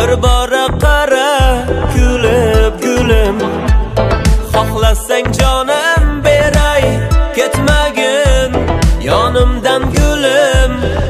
bir bora qara kulib gulim, xohlasang jonim beray ketmagin yonimdan gulim.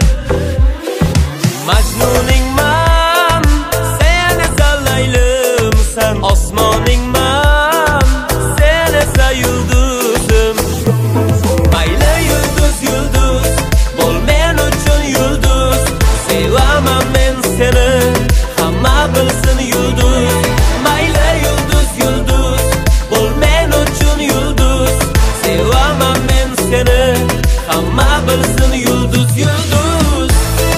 Majnuningman sen esa laylimsan, osmoningman sen esa yulduzim. Mayli yulduz yulduz bo'l men uchun yulduz, sevaman men seni hamma bilsin yulduz. Mayli yulduz yulduz bo'l men uchun yulduz, sevaman men seni hamma bilsin yulduz yulduz.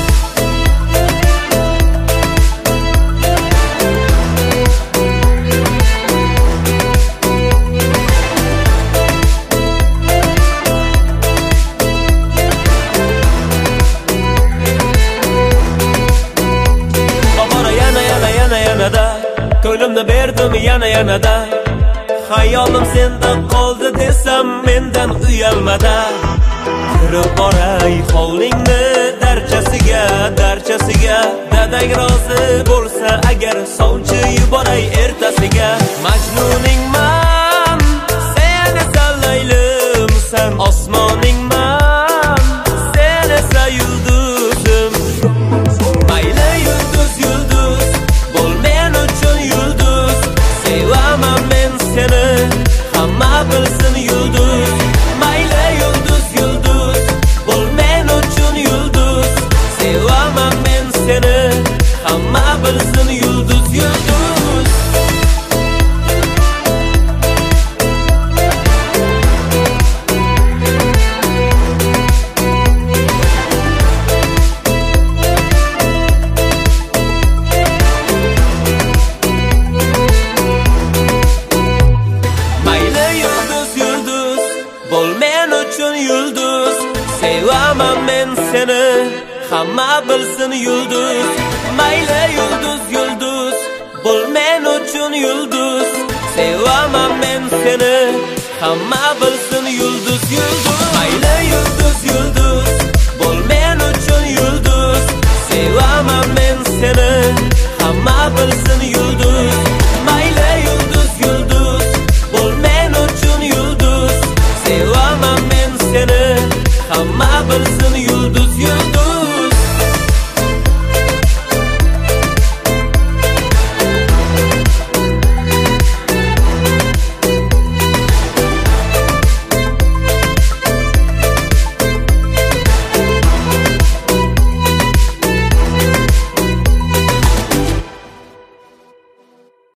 Ko'limni berdim yana-yanada, xayolim senda qoldi desam mendan uyalmada. Kirib boray hovlingni darchasiga, dadang rozi bo'lsa agar sovchi yuboray ertasiga. Majnuningman sen esa laylimsan, osmoningman sen esa yulduzim. Mayli yulduz yulduz bo'l men uchun yulduz, sevaman men seni hamma bilsin yulduz. Mayli yulduz yulduz bo'l men uchun yulduz, sevaman men seni hamma bilsin yulduz yulduz. Bo'l men uchun yulduz, sevaman men seni hamma bilsin yulduz. Mayli yulduz yulduz bo'l men uchun yulduz, sevaman men seni hamma bilsin